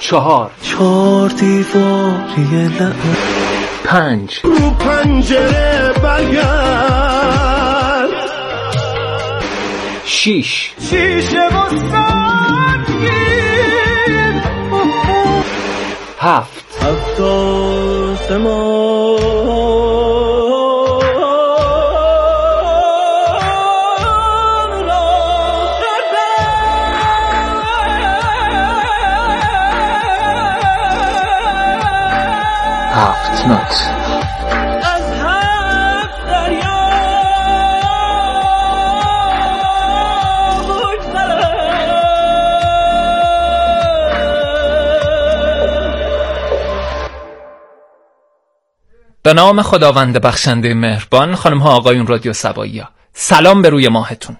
4 دیواری لعب 5 رو پنجره برگرد 6 شیشه و سنگین 7 7 نوت. به نام خداوند بخشنده مهربان. خانم ها آقایون رادیو سبایی‌ها، سلام به روی ماهتون.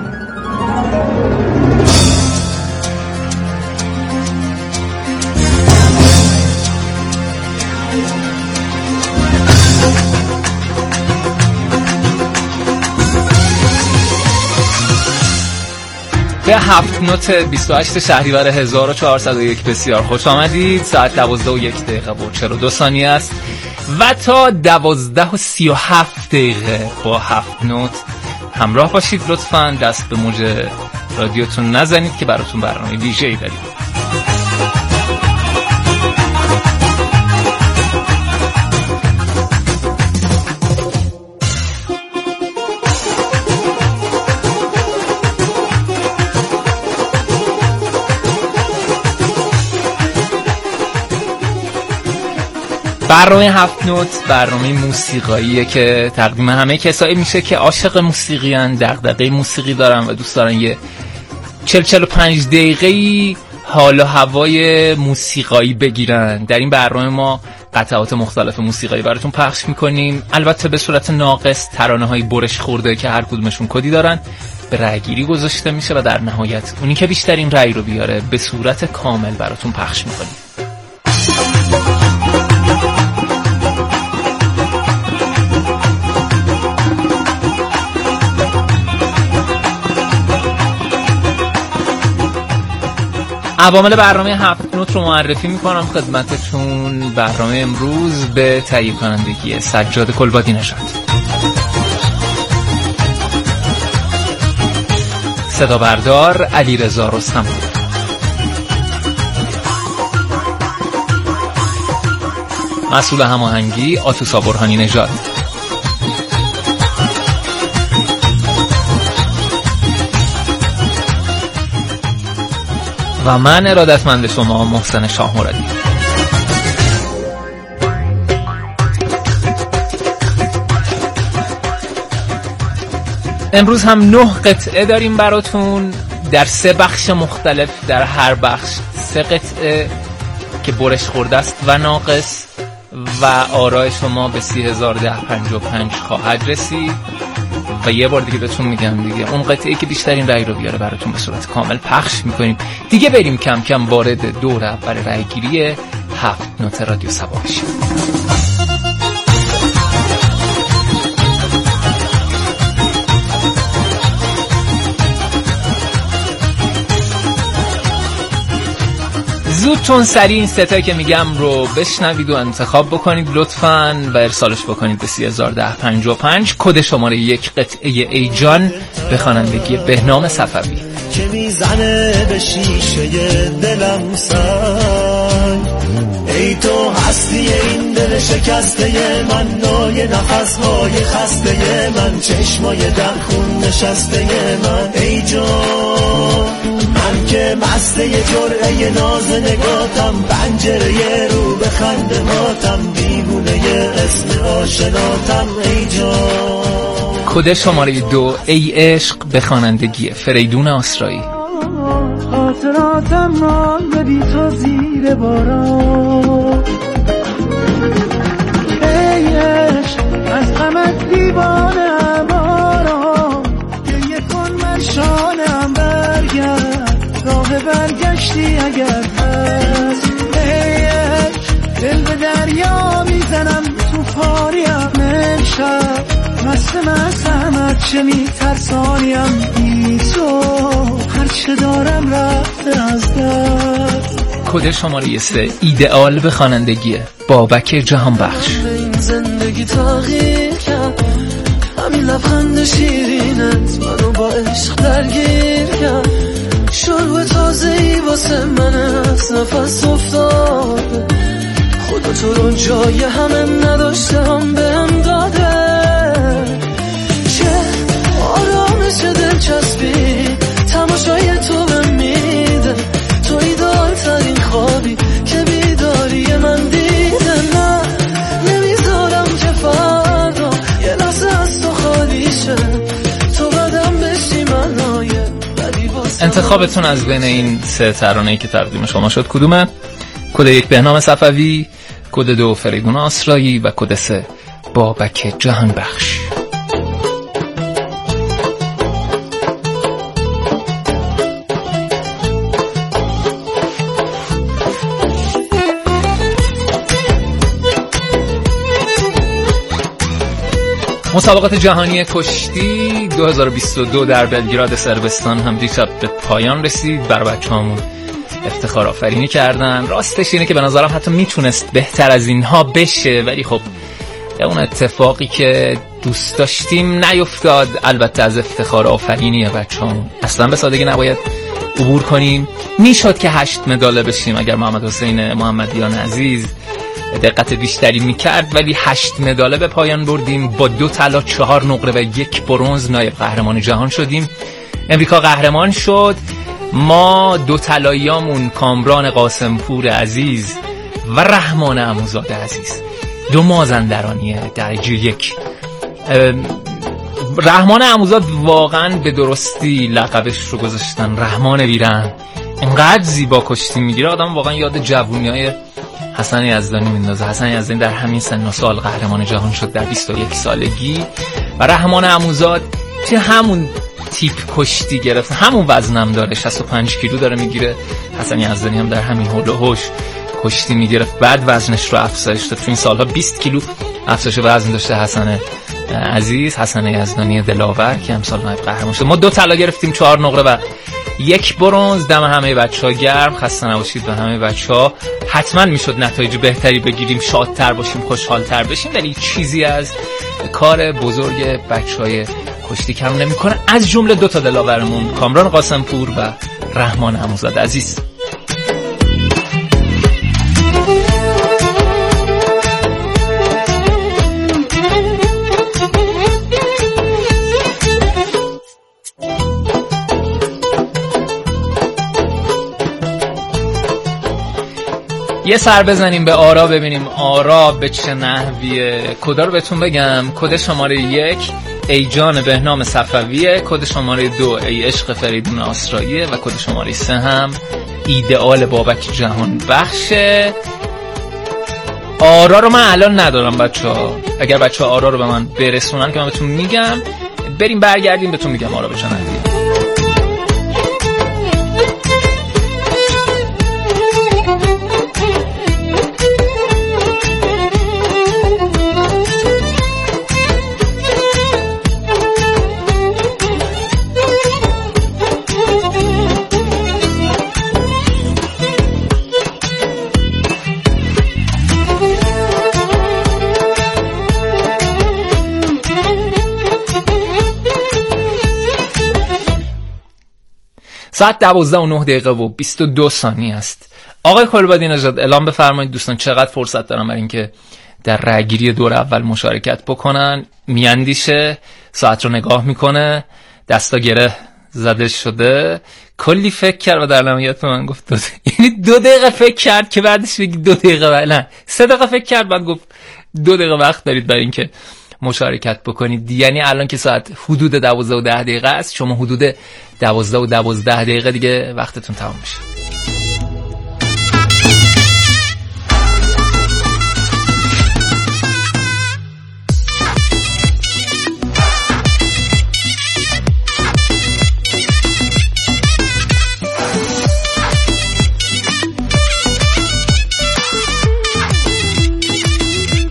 به 7 نوت 28 شهریور 1401 بسیار خوش آمدید. ساعت 12:01 و 42 ثانیه است و تا 12:37 با 7 نوت همراه باشید. لطفاً دست به موج رادیوتون نزنید که براتون برنامه ویژه‌ای داریم. برنامه 7 نوت برنامه موسیقاییه که تقدیم همه کسایی میشه که عاشق موسیقی ان، دغدغه موسیقی دارن و دوست دارن یه 40-45 دقیقه‌ای حال و هوای موسیقایی بگیرن. در این برنامه ما قطعات مختلف موسیقایی براتون پخش میکنیم، البته به صورت ناقص. ترانه‌های برش خورده که هر کدومشون کدی دارن به رأی‌گیری گذاشته میشه و در نهایت اونی که بیشترین رأی رو بیاره به صورت کامل براتون پخش میکنیم. عوامل برنامه 7 نوت رو معرفی میکنم خدمتتون. برنامه امروز به تهیه کنندگی سجاد کلبادی نژاد، صدا بردار علیرضا رستم، مسئول هماهنگی آتوسا برهانی نژاد، و من ارادتمند شما محسن شاه مرادی. امروز هم 9 قطعه داریم براتون در 3 بخش مختلف. در هر بخش 3 قطعه که برش خورده است و ناقص و آرای شما به 30,1055 خواهد رسید. و یه بار دیگه بهتون میگم دیگه اون قطعه‌ای که بیشترین رأی رو بیاره براتون به صورت کامل پخش میکنیم. دیگه بریم کم کم وارد دور اول رأی‌گیری 7 نوت رادیو سبا بشیم. زود چون سریع این ستایی که میگم رو بشنوید و انتخاب بکنید لطفاً و ارسالش بکنید به 30,1055. کد شماره 1 قطعه ای جان به خوانندگی بهنام صفوی. که میزنه به شیشه دلم سنگ، ای تو هستی این دل شکسته من، نای نفسهای خسته من، چشمای در خون نشسته من، ای جان من که مسته جرعه ناز نگاتم، پنجره رو به خندماتم، دیوونه اسم آشناتم، ای جان. کد شماره 2 ای عشق به خوانندگی فریدون آسرایی. خاطراتم مانده بی تو زیر باران، ای عشق از غمت دیوانم آرام، گریه کن من شانم برگرد، راه برگشتی اگر هست، ای عشق دل به دریا میزنم تو پاریم امشب، مست چه میترسانیم بی تو، هرچه دارم رفته از دست. کد شماره 3 ایدئال به خوانندگی بابک جهانبخش. این زندگی تغییر کرد، همین لبخند شیرینت منو با عشق درگیر کرد. شروع تازه‌ای واسه من از نفس افتاده، خدا تو رو جای همه نداشته هم بهم داده. چه آرامش دلچسبی تماشای تو بهم میده، تو ایدال ترین خوابی که بیداری من دیده. نه نمیذارم که فردا یه لحظه از تو خالی شه، تو بدم بشی منای بدی واسه. انتخابتون از بین این 3 ترانه‌ای که تقدیم شما شد کدومه؟ کد 1 بهنام صفوی، کد 2 فریدون آسرایی و کد 3 بابک جهانبخش. مسابقات جهانی کشتی 2022 در بلگراد صربستان هم دیشب به پایان رسید. برای بچه‌هامون افتخار آفرینی کردن. راستش اینه که به نظرم حتی میتونست بهتر از اینها بشه، ولی خب اون اتفاقی که دوست داشتیم نیفتاد. البته از افتخار آفرینی بچه‌هامون اصلا به سادگی نباید عبور کنیم. میشد که 8 مداله بشیم اگر محمد حسین محمدیان عزیز دقت بیشتری میکرد، ولی 8 مداله به پایان بردیم. با 2 طلا 4 نقره و 1 برنز نایب قهرمان جهان شدیم. امریکا قهرمان شد. ما 2 طلاییامون کامران قاسمپور عزیز و رحمان عموزاده عزیز، 2 مازندرانی درجه 1. رحمان عموزاده واقعا به درستی لقبش رو گذاشتن رحمان بیرحم. اینقدر زیبا کشتی میگیره آدم واقعا یاد جوونیای حسن یزدانی میندازه. حسن یزدانی در همین سن و سال قهرمان جهان شد در 21 سالگی و رحمان عموزاده چه همون تیپ کشتی گرفت، همون وزنم داره، 65 کیلو داره میگیره. حسن یزدانی هم در همین حول و حوش کشتی میگرفت، بعد وزنش رو افزایش داد. تو این سالها 20 کیلو افزایش وزن داشته حسن عزیز، حسن یزدانی دلاور که امسال نایب قهرمان شد. ما 2 طلا گرفتیم، 4 نقره و 1 برنز. دم همه بچه‌ها گرم، خسته نباشید به همه بچه‌ها. حتما میشد نتایج بهتری بگیریم، شادتر باشیم، خوشحالتر بشیم، ولی چیزی از کار بزرگ بچه‌های کشتی کم نمی‌کنه، از جمله 2 تا دلاورمون کامران قاسمپور و رحمان عموزاده عزیز. یه سر بزنیم به آرا، ببینیم آرا به چه نحویه. کدا رو بهتون بگم. کد شماره 1 ای جان بهنام صفویه، کد شماره 2 ای عشق فریدون آسراییه و کد شماره 3 هم ایدئال بابک جهانبخشه. آرا رو من الان ندارم بچه‌ها، اگر بچه‌ها آرا رو به من برسونن که من بهتون میگم. بریم برگردیم بهتون میگم آرا به چه نحویه. ساعت 12:09 و 22 ثانیه است. آقای کلبادی نژاد اعلام بفرمایید دوستان چقدر فرصت دارم برای اینکه در رأیگیری دور اول مشارکت بکنن. میاندیشه، ساعت رو نگاه میکنه، دستا گره زده شده، کلی فکر کرد و در نهایت به من گفت یعنی 2 دقیقه فکر کرد که بعدش بگی 2 دقیقه نه 3 دقیقه فکر کرد بعد گفت 2 دقیقه وقت دارید برای اینکه مشارکت بکنید. یعنی الان که ساعت حدود 12:10 است، شما حدود 12:12 دیگه وقتتون تمام میشه.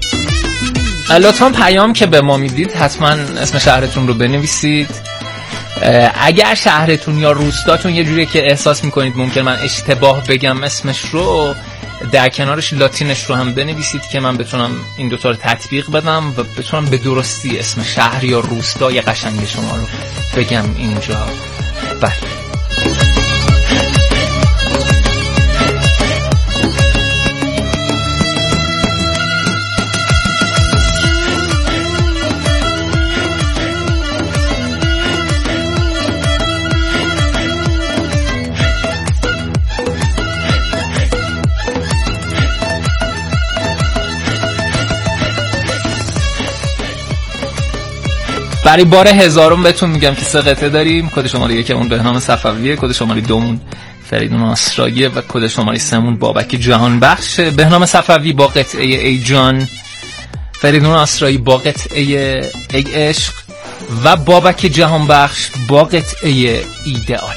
لطفاً پیام که به ما میدید حتما اسم شهرتون رو بنویسید. اگر شهرتون یا روستاتون یه جوریه که احساس میکنید ممکن من اشتباه بگم اسمش رو، در کنارش لاتینش رو هم بنویسید که من بتونم این دوتا رو تطبیق بدم و بتونم به درستی اسم شهر یا روستا یا قشنگ شما رو بگم اینجا. بله برای بار هزارم بهتون میگم که 3 قطعه داریم. کد شماره 1 اون بهنام صفویه، کد شماره 2 اون فریدون آسراییه و کد شماره 3 اون بابک جهان بخش. بهنام صفوی با قطعه ای جان، فریدون آسرایی با قطعه ای عشق و بابک جهان بخش با قطعه ایدئال.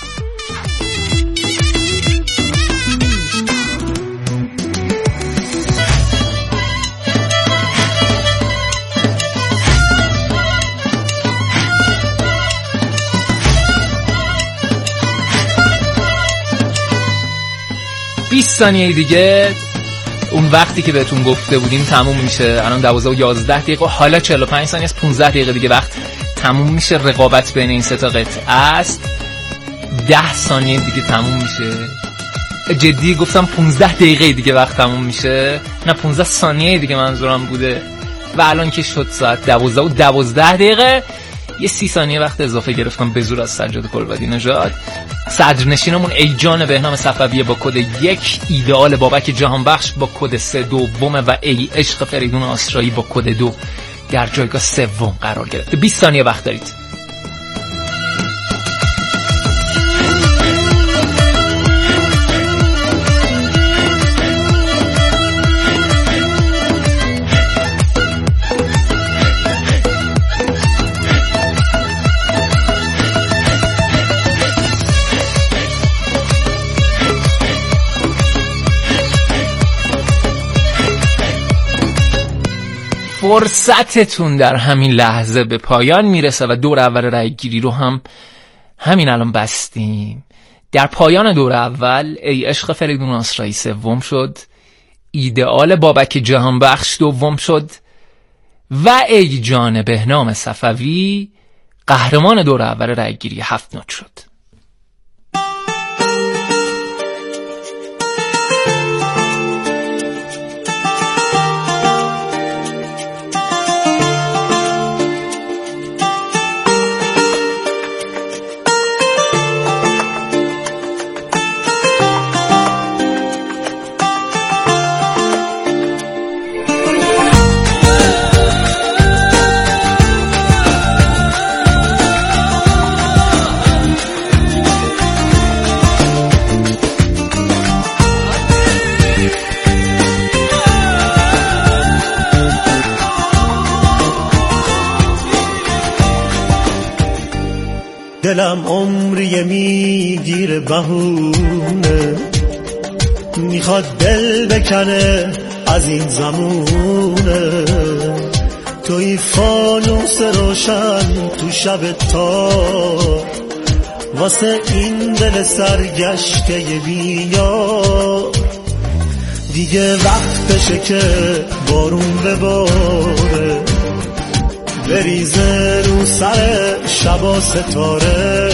ثانیه دیگه اون وقتی که بهتون گفته بودیم تموم میشه. الان 12 و 11 دقیقه، حالا 45 ثانیه است، 15 دقیقه دیگه وقت تموم میشه. رقابت بین این 3 تا قطعه است. 10 ثانیه دیگه تموم میشه. جدی گفتم 15 دقیقه دیگه وقت تموم میشه، نه 15 ثانیه دیگه منظورم بوده. و الان که شد ساعت 12 و 12 دقیقه، یه 30 ثانیه وقت اضافه گرفتم به زور از سجاد کلبدی نژاد. صدرنشینمون ای جان بهنام صفویه با کد 1، ایدئال بابک جهان بخش با کد 3 دومه و ای عشق فریدون آسرایی با کد 2 در جایگاه 3 قرار گرفته. 20 ثانیه وقت دارید. فرصتتون در همین لحظه به پایان میرسه و دور اول رای گیری رو هم همین الان بستیم. در پایان دور اول ای عشق فریدون آسرایی 3 شد، ایدئال بابک جهان بخش 2 شد و ای جان بهنام صفوی قهرمان دور اول رای گیری 7 نوت شد. دلم عمریه میگیره بهونه، میخواد دل بکنه از این زمونه. توی فانوس روشن تو شب تار، واسه این دل سرگشته بیار. دیگه وقتشه که بارون بباره، بریزه رو سر شبا ستاره.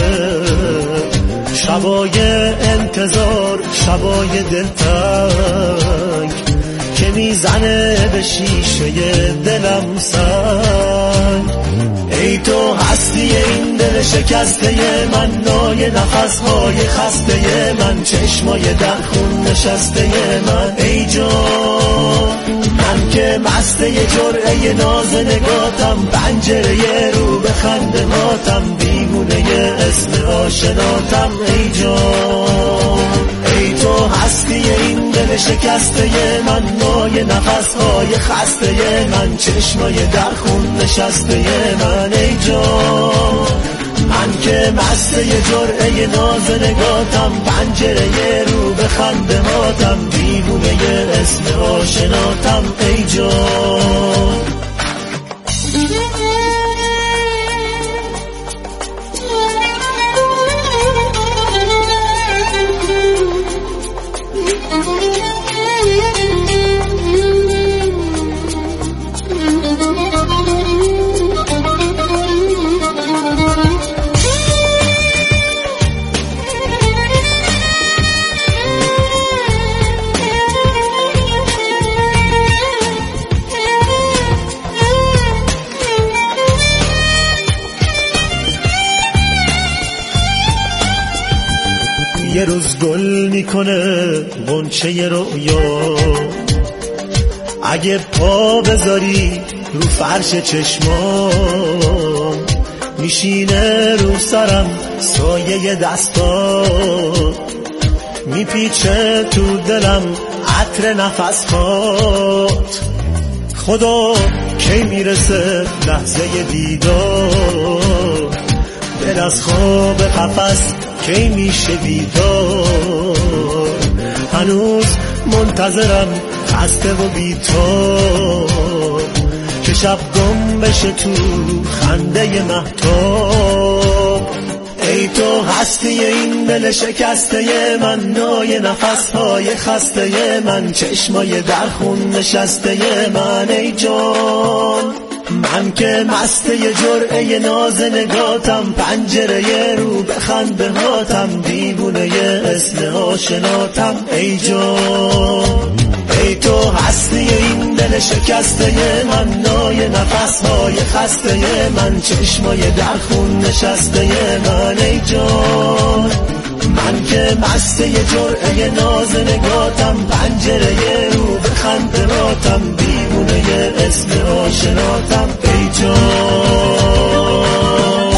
شبای انتظار، شبای دلتنگ که میزنه به شیشه دلم سنگ. ای تو هستی این دل شکسته من، نای نفسهای خسته من، چشمای در خون نشسته من. ای جان من که مسته جرعه ناز نگاتم، پنجره رو به خندماتم، دیوونه اسم آشناتم. ای جان ای تو هستی این دل شکسته من، نای نفسهای خسته من، چشمای در خون نشسته من. ای جان من که مسته جرعه ناز نگاتم، پنجره رو به خندماتم، دیوونه اسم آشناتم. ای جان یه روز گل میکنه غنچه رویا، اگه پا بذاری رو فرش چشمام میشینه رو سرم سایه دستا، میپیچه تو دلم عطر نفسات. خدا کی میرسه لحظه دیدار، دل از خواب قفس کی میشه بیدار، هنوز منتظرم خسته و بی‌تاب که شب گم بشه تو خنده مهتاب. ای تو هستی این دل شکسته من، نای نفسهای خسته من، چشمای در خون نشسته من. ای جان من که مسته جرعه ناز نگاتم، پنجره رو بخند به هاتم، دیوونه اسم آشناتم. ای جان ای تو هستی این دل شکسته من، نای نفسهای خسته من، چشمای در خون نشسته من. ای جان من که مسته جرعه ناز نگاتم، پنجره رو بخند به هاتم، دیوونه اسم آشناتم. ای جان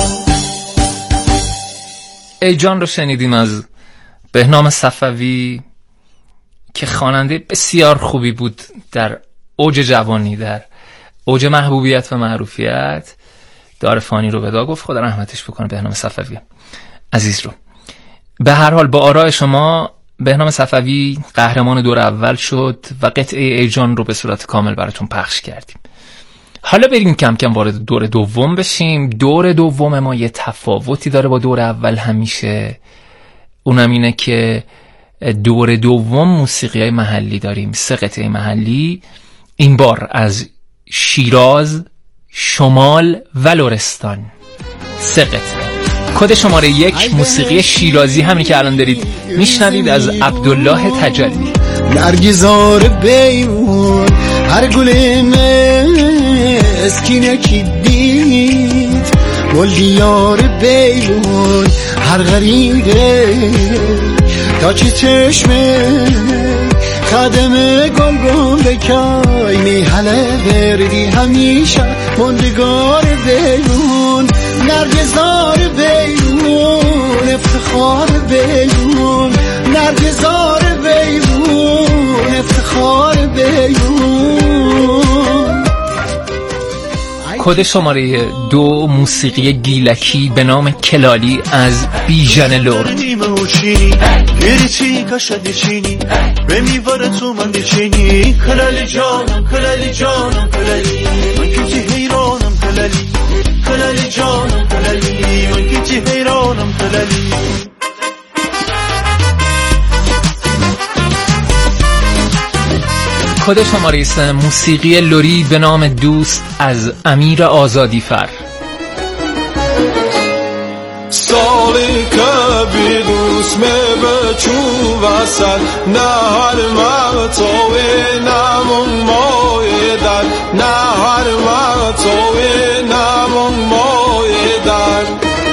ای جان رو شنیدیم از بهنام صفوی که خواننده بسیار خوبی بود در اوج جوانی، در اوج محبوبیت و معروفیت. دار فانی رو ودا گفت، خدا رحمتش بکنه بهنام صفوی عزیز رو. به هر حال با آراء شما بهنام صفوی قهرمان دور اول شد و قطعه ای جان رو به صورت کامل براتون پخش کردیم. حالا بریم کم کم وارد دور دوم بشیم. دور دوم ما یه تفاوتی داره با دور اول همیشه، اونم اینه که دور دوم موسیقی‌های محلی داریم. 3 قطعه محلی، این بار از شیراز، شمال و لرستان. 3 قطعه. کد شماره 1 موسیقی شیرازی، همین که الان دارید میشنوید، از عبدالله تجلی. نرگزار بیمون هر گل مسکینه کی دید، گل دیار بیمون هر غریقه تا چی چشمه خدمه گل گل بکای میحله وردی همیشه مندگار بیمون، نرگزار بیمون افتخار بیمون، نرگزار بیمون افتخار بیمون. کد شماره 2 موسیقی گیلکی به نام کلالی از بیژن لرد. گریچی کشدی چینی به میواره تو من دیچینی، کلالی جانم کلالی جانم کلالی، من کتی حیرانم کلالی، کلالی جانم کلالی، من کتی حیرانم کلالی. کد شماره 3 موسیقی لری به نام دوست از امیر آزادی فر. سالی که بی دوست می بچو وسط، نه هر مطاوی نمون مای در، نه هر مطاوی نمون مای در.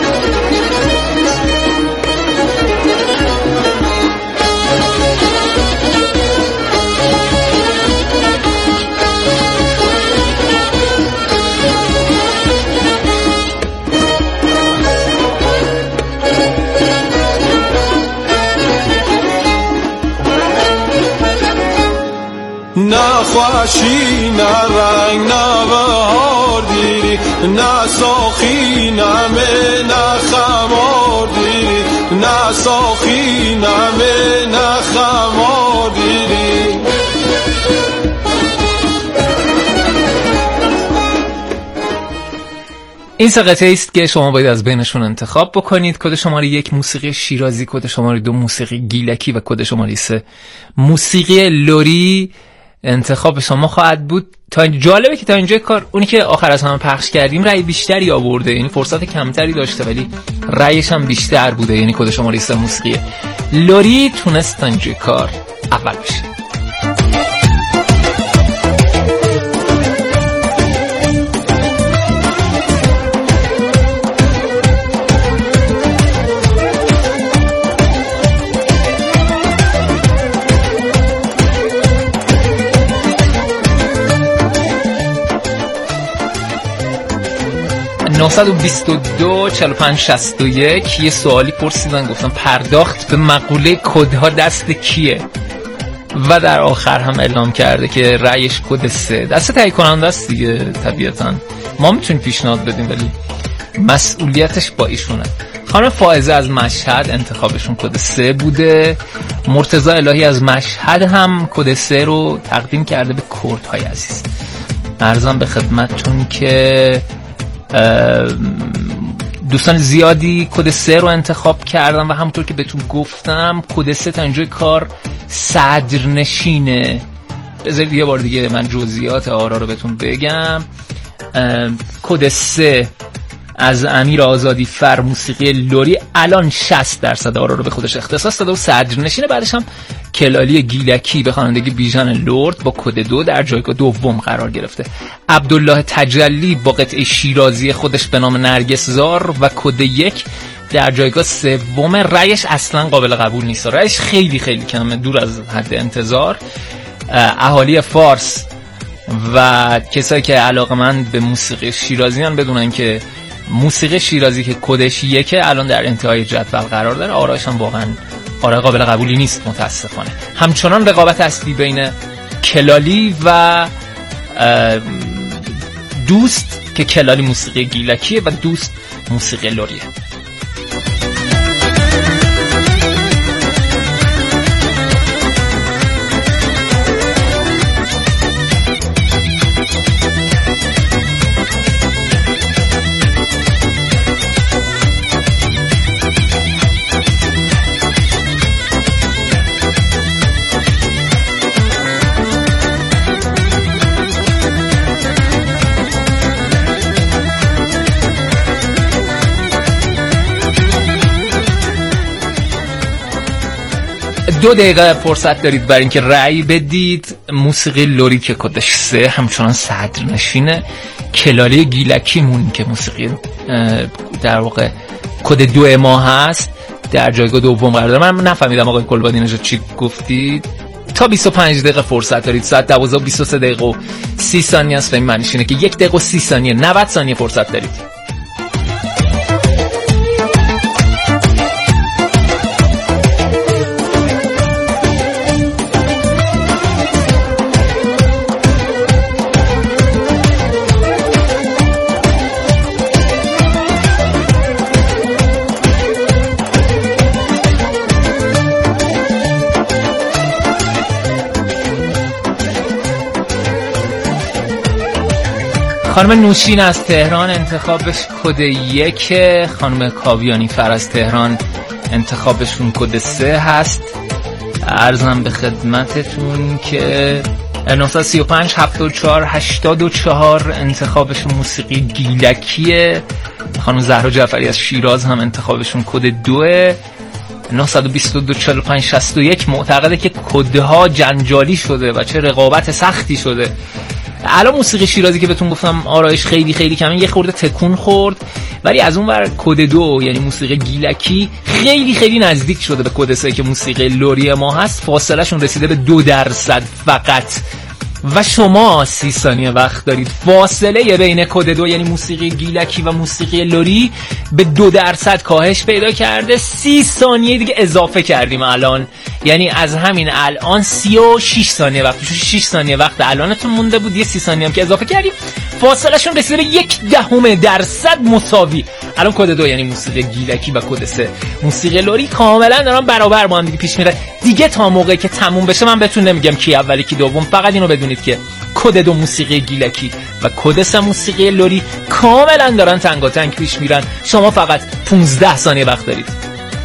نه خوشی نه رنگ نه بهار دیری، نه ساخی نه می نه خمار دیری، نه ساخی نه می نه خمار دیری. این 3 قطعه است که شما باید از بینشون انتخاب بکنید. کد شماره 1 موسیقی شیرازی، کد شماره 2 موسیقی گیلکی و کد شماره 3 موسیقی لری انتخاب شما خواهد بود. تا جالبه که تا اینجای کار اونی که آخر از همه پخش کردیم رأی بیشتری آورده، یعنی فرصت کمتری داشته ولی رأیش هم بیشتر بوده، یعنی کد شماره 3 موسیقی لری تونست تا اینجای کار اول بشه. 922 45 61 یه سوالی پرسیدن، گفتم پرداخت به مقوله کدها دست کیه و در آخر هم اعلام کرده که رأیش کد 3 دست تهیه کننده است دیگه. طبیعتا ما میتونیم پیشنهاد بدیم ولی مسئولیتش با ایشونه. خانم فائزه از مشهد انتخابشون کد 3 بوده. مرتضی الهی از مشهد هم کد 3 رو تقدیم کرده به کردهای عزیز. عرضم به خدمتتون که دوستان زیادی کد 3 رو انتخاب کردن و همونطور که بهتون گفتم کد 3 تا اینجای کار صدرنشینه. بذارید یه بار دیگه من جزئیات آرا رو بهتون بگم. کد 3 از امیر آزادی فر موسیقی لری الان 60% آرا رو به خودش اختصاص داده و صدرنشینه. بعدش هم کلالی گیلکی به خوانندگی بیژن لرد با کد 2 در جایگاه دوم قرار گرفته. عبدالله تجلی با قطعه شیرازی خودش به نام نرگس زار و کد 1 در جایگاه سوم. رأیش اصلا قابل قبول نیست، رأیش خیلی خیلی کمه، دور از حد انتظار. اهالی فارس و کسایی که علاقه‌مند به موسیقی شیرازی هستن بدونن که موسیقی شیرازی که کدش 1 الان در انتهای جدول قرار داره. آرایش هم واقعا آرای قابل قبولی نیست متاسفانه. همچنان رقابت اصلی بین کلالی و دوست که کلالی موسیقی گیلکیه و دوست موسیقی لریه. دو دقیقه فرصت دارید برای اینکه رأی بدید. موسیقی لری که کدش 3 همچنان صدرنشینه. کلالی گیلکیمون که موسیقی در واقع کد 2 ما هست در جایگاه دوم قرار داره. من نفهمیدم آقای گلبادی نژاد چی گفتید. تا 25 دقیقه فرصت دارید. ساعت 12 و 23 دقیقه و 30 ثانیه است. این معنیش اینه که 1 دقیقه و 30 ثانیه 90 ثانیه فرصت دارید. خانم نوشین از تهران انتخابش کد 1. خانم کاویانی فر از تهران انتخابشون کد 3 هست. عرضم به خدمتتون که 935 74 84 انتخابشون موسیقی گیلکیه. خانم زهرا جعفری از شیراز هم انتخابشون کد 2. 922 45 61 معتقده که کدها جنجالی شده و چه رقابت سختی شده. الان موسیقی شیرازی که بهتون گفتم آرایش خیلی خیلی کمه، یه خورده تکون خورد، ولی از اون ور کد 2 یعنی موسیقی گیلکی خیلی خیلی نزدیک شده به کد 3 که موسیقی لری ما هست. فاصله شون رسیده به 2% فقط و شما 30 ثانیه وقت دارید. فاصله بین کد 2 یعنی موسیقی گیلکی و موسیقی لری به 2% کاهش پیدا کرده. 30 ثانیه دیگه اضافه کردیم الان، یعنی از همین الان 36 ثانیه وقت، 6 ثانیه وقت الانتون مونده بود، یه 30 ثانیه هم که اضافه کردیم فاصله شون رسیده به 0.1% مساوی. الان کد 2 یعنی موسیقی گیلکی و کد 3 موسیقی لری کاملا دارن برابر با هم دیگه پیش میره دیگه. تا موقعی که تموم بشه من بهتون نمیگم کی اولی کی دوم، فقط اینو بدونید که کد 2 موسیقی گیلکی و کد 3 موسیقی لری کاملا دارن تنگاتنگ پیش میرن. شما فقط 15 ثانیه وقت دارید.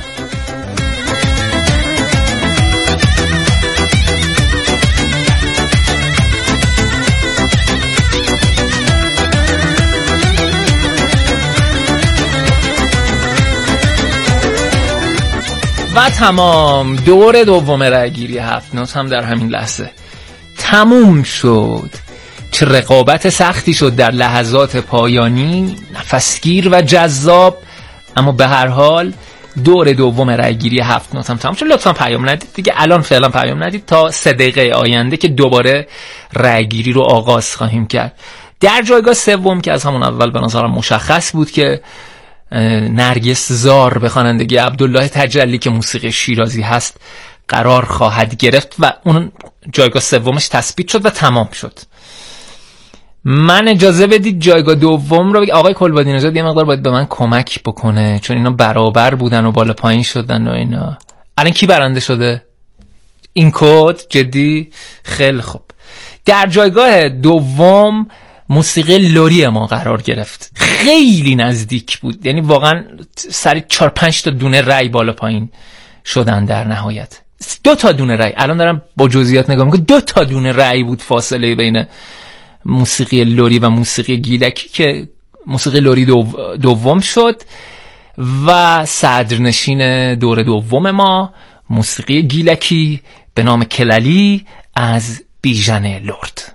و تمام. دور دوم رأیگیری 7 نوت هم در همین لحظه تموم شد. چه رقابت سختی شد در لحظات پایانی، نفسگیر و جذاب، اما به هر حال دور دوم رأیگیری 7 نوت هم تموم شد. لطفا پیام ندید دیگه، الان فعلا پیام ندید تا 3 دقیقه آینده که دوباره رأیگیری رو آغاز خواهیم کرد. در جایگاه سوم که از همون اول به نظرم مشخص بود که نرگس زار به خوانندگی عبدالله تجلی که موسیقی شیرازی هست قرار خواهد گرفت و اون جایگاه سومش تثبیت شد و تمام شد. من اجازه بدید جایگاه دوم رو آقای کلبادی نژاد یه مقدار باید به من کمک بکنه، چون اینا برابر بودن و بالا پایین شدن و اینا. الان کی برنده شده؟ این کد جدی؟ خیلی خوب. در جایگاه دوم موسیقی لوری ما قرار گرفت. خیلی نزدیک بود، یعنی واقعا سری 4-5 تا دونه رای بالا پایین شدن در نهایت. 2 تا دونه رای، الان دارم با جزئیات نگاه میکنم، 2 تا دونه رای بود فاصله بین موسیقی لوری و موسیقی گیلکی که موسیقی لوری دوم شد و صدرنشین دور دوم ما موسیقی گیلکی به نام کلالی از بیژن لرد.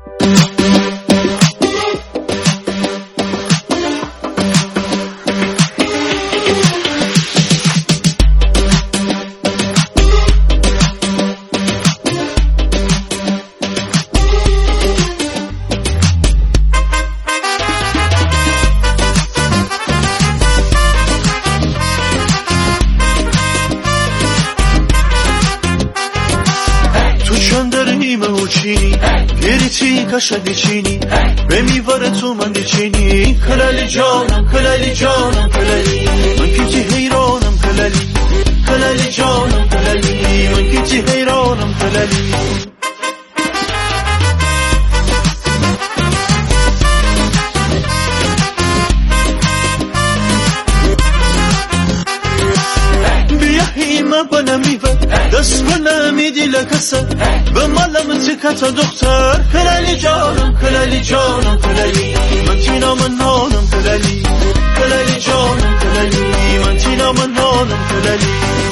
کشدی چینی به میواره تو من دیچینی کلالی جانم کلالی جانم کلالی من کیچی حیرانم کلالی کلالی جانم کلالی من کیچی حیرانم کلالی بیاهیم بنمیوه دست بنمیدی لکسه به مالم تکت دختر کلالی جانم کلالی جانم کلالی من تینا من نانم کلالی کلالی جانم کلالی من تینا من نانم کلالی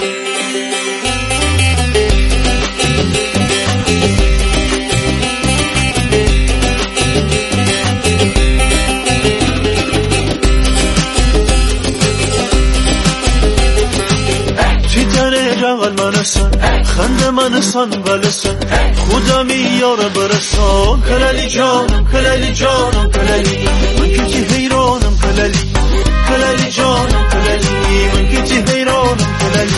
خند من سن ولسن خودم یار برسان کلالی جانم کلالی جانم کلالی من کیچی حیرانم کلالی کلالی جانم کلالی من کیچی حیرانم کلالی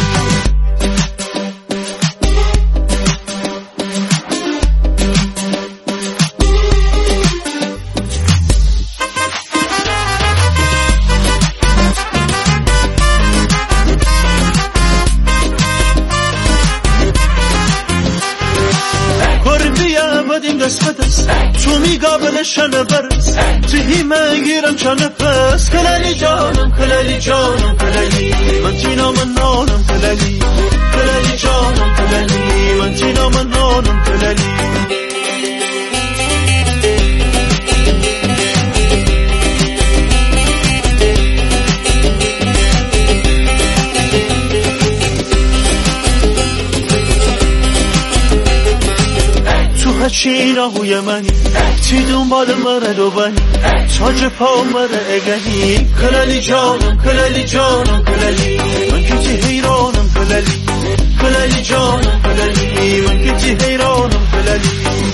تو میگابل شنه برس تهی مگیرم چنه پس کلالی جانم کلالی جانم کلالی من تینا من نانم کلالی کلالی جانم کلالی من تینا من نانم کلالی چی راهوی منی تی دنبال مره رو بنی تاج پا مره اگهی کلالی جانم کلالی جانم کلالی من کیچی حیرانم کلالی کلالی جانم کلالی من کیچی حیرانم کلالی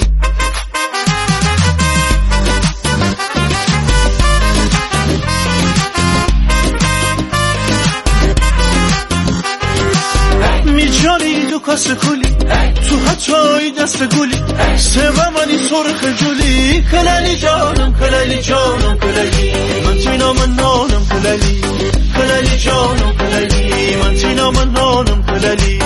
میجاری دو کاس کلی تو حتای دست گلی سبا منی سرخ جولی کلالی جانم کلالی جانم کلالی من تینا من نانم کلالی کلالی جانم کلالی من تینا من نانم کلالی